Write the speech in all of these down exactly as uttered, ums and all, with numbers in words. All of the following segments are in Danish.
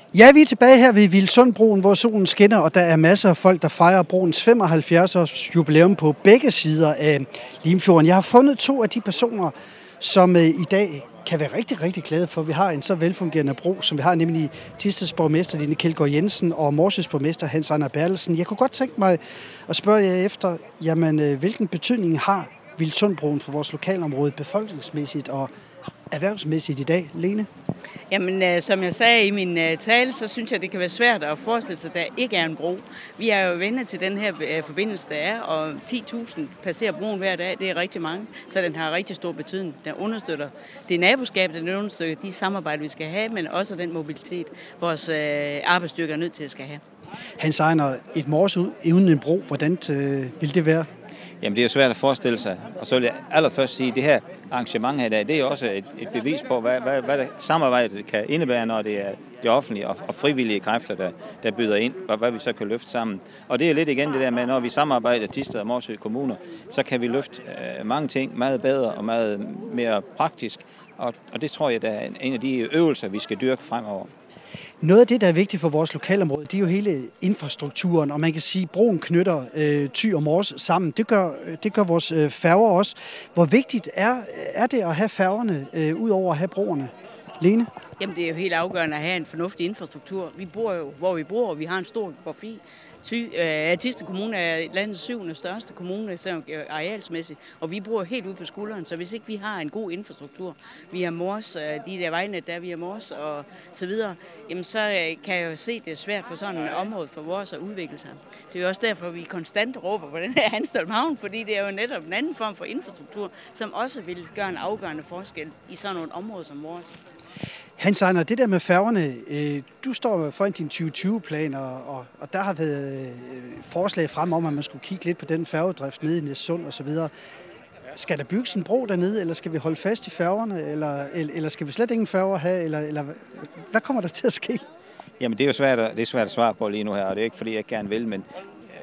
Ja, vi er tilbage her ved Vildsundbroen, hvor solen skinner, og der er masser af folk, der fejrer broens femoghalvfjerds års jubilæum på begge sider af Limfjorden. Jeg har fundet to af de personer, som i dag kan være rigtig, rigtig glade for, at vi har en så velfungerende bro, som vi har, nemlig Thisted borgmester Line Kjeldgaard Jensen og Morsøs borgmester Hans Einar Berthelsen. Jeg kunne godt tænke mig at spørge jer efter, jamen, hvilken betydning har Vildsundbroen for vores lokalområde befolkningsmæssigt og erhvervsmæssigt i dag, Lene? Jamen, øh, som jeg sagde i min øh, tale, så synes jeg, det kan være svært at forestille sig, at der ikke er en bro. Vi er jo venner til den her øh, forbindelse, der er, og ti tusind passerer broen hver dag. Det er rigtig mange, så den har rigtig stor betydning. Den understøtter det naboskab, den understøtter de samarbejder, vi skal have, men også den mobilitet, vores øh, arbejdsstyrker er nødt til at skal have. Hans Einar, et mors uden en bro, hvordan øh, vil det være? Jamen, det er jo svært at forestille sig. Og så vil jeg allerførst sige, at det her arrangement her i dag, det er også et, et bevis på, hvad, hvad, hvad det samarbejdet kan indebære, når det er det offentlige og, og frivillige kræfter, der, der byder ind, og hvad vi så kan løfte sammen. Og det er lidt igen det der med, når vi samarbejder Thisted og Morsø kommuner, så kan vi løfte øh, mange ting meget bedre og meget mere praktisk. Og, og det tror jeg, der er en af de øvelser, vi skal dyrke fremover. Noget af det, der er vigtigt for vores lokalområde, det er jo hele infrastrukturen, og man kan sige, at broen knytter øh, Thy og Mors sammen. Det gør, det gør vores øh, færger også. Hvor vigtigt er, er det at have færgerne, øh, ud over at have broerne? Lene? Jamen, det er jo helt afgørende at have en fornuftig infrastruktur. Vi bor jo, hvor vi bor, og vi har en stor geografi. Øh, Thisted Kommune er landets syvende største kommune, arealsmæssigt, og vi bor helt ude på skulderen, så hvis ikke vi har en god infrastruktur, vi har Mors, de der vejnet, der vi har Mors og så videre, jamen så kan jeg jo se, at det er svært for sådan et område for vores at udvikle sig. Det er jo også derfor, vi konstant råber på den her Hanstholm Havn, fordi det er jo netop en anden form for infrastruktur, som også vil gøre en afgørende forskel i sådan nogle områder som vores. Hans Einar, det der med færgerne, øh, du står foran din tyve tyve-plan, og, og, og der har været øh, forslag frem om, at man skulle kigge lidt på den færgedrift nede i Næssund og så videre. Skal der bygges en bro dernede, eller skal vi holde fast i færgerne, eller, eller, eller skal vi slet ingen færger have, eller, eller hvad kommer der til at ske? Jamen, det er jo svært at, det er svært at svare på lige nu her, og det er ikke, fordi jeg gerne vil, men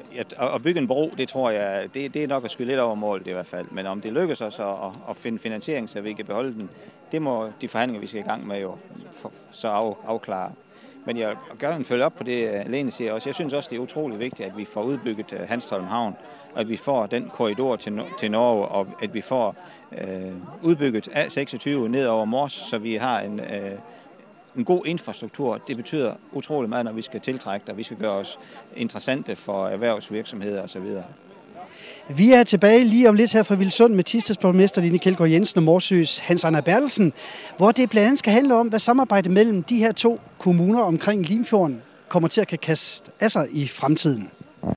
at bygge en bro, det tror jeg, det, det er nok at skyde lidt over målet i hvert fald. Men om det lykkes os at, at finde finansiering, så vi kan beholde den, det må de forhandlinger, vi skal i gang med, jo så af, afklare. Men jeg vil gerne følge op på det, Lene siger også. Jeg synes også, det er utrolig vigtigt, at vi får udbygget Hanstholm Havn, og at vi får den korridor til, til Norge, og at vi får øh, udbygget A seksogtyve ned over Mors, så vi har en... Øh, En god infrastruktur, det betyder utrolig meget, når vi skal tiltrække, og vi skal gøre os interessante for erhvervsvirksomheder osv. Vi er tilbage lige om lidt her fra Vildsund med Thisteds borgmester Line Kjeldgaard Jensen og Morsøs Hans Einar Berthelsen, hvor det blandt andet skal handle om, hvad samarbejdet mellem de her to kommuner omkring Limfjorden kommer til at kan kaste af sig i fremtiden.